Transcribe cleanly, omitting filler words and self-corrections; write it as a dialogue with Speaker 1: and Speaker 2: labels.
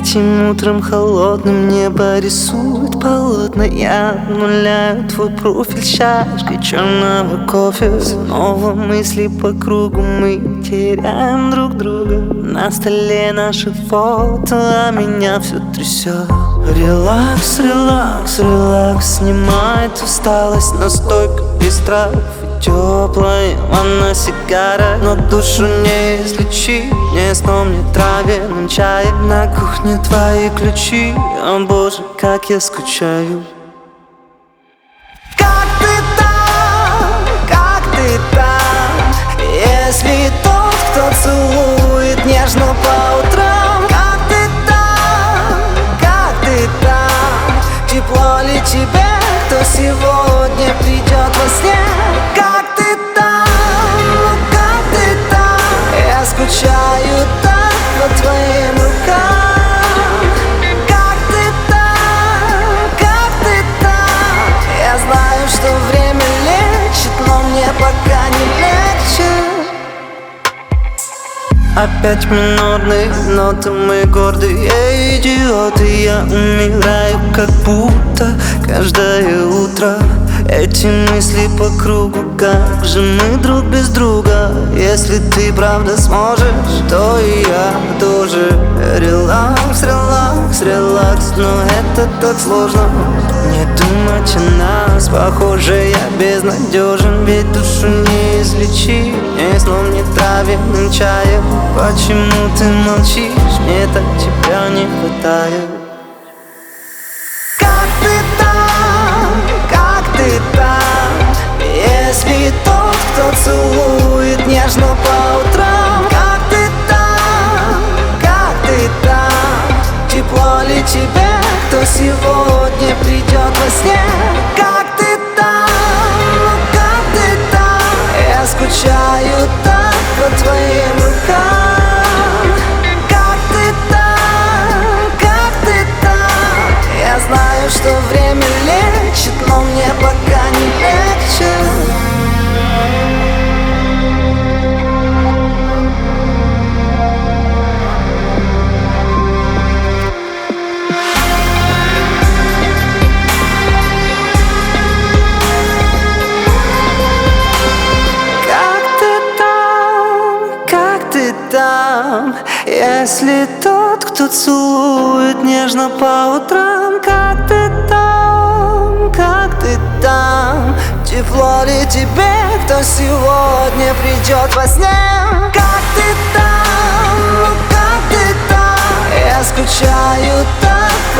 Speaker 1: Этим утром холодным небо рисует полотна. Я обнуляю твой профиль чашкой черного кофе. Снова мысли по кругу, мы теряем друг друга. На столе наши фото, а меня все трясет. Релакс, релакс, релакс, снимает усталость. Настойка без трав и теплая ванна, сигара. Но душу не излечить, не сном, не травяным чаем. На кухне твои ключи, о боже, как я скучаю.
Speaker 2: Как ты там, если тот, кто целует нежно по утрам? Как ты там, тепло ли тебе, кто сегодня придет во сне? Как ты там, я скучаю так по твоим рукам. Как ты там, я знаю, что время лечит, но мне пока не легче.
Speaker 1: Опять минорные ноты, мы гордые идиоты. Я умираю, как будто каждое утро. Эти мысли по кругу, как же мы друг без друга? Если ты правда сможешь, то и я тоже. Релакс, релакс, релакс, но это так сложно. Не думать о нас, похоже, я безнадежен. Ведь душу не излечить, ни сном, ни травяным чаем. Почему ты молчишь, мне так тебя не хватает.
Speaker 2: Если тот, кто целует нежно по утрам? Как ты там, тепло ли тебе, кто сегодня придет во сне? Как ты там, я скучаю так по твоим рукам. Как ты там, я знаю, что время лечит, но мне пока не легче.
Speaker 1: Там, если тот, кто целует нежно по утрам? Как ты там,
Speaker 2: тепло ли тебе, кто сегодня придет во сне? Как ты там, я скучаю так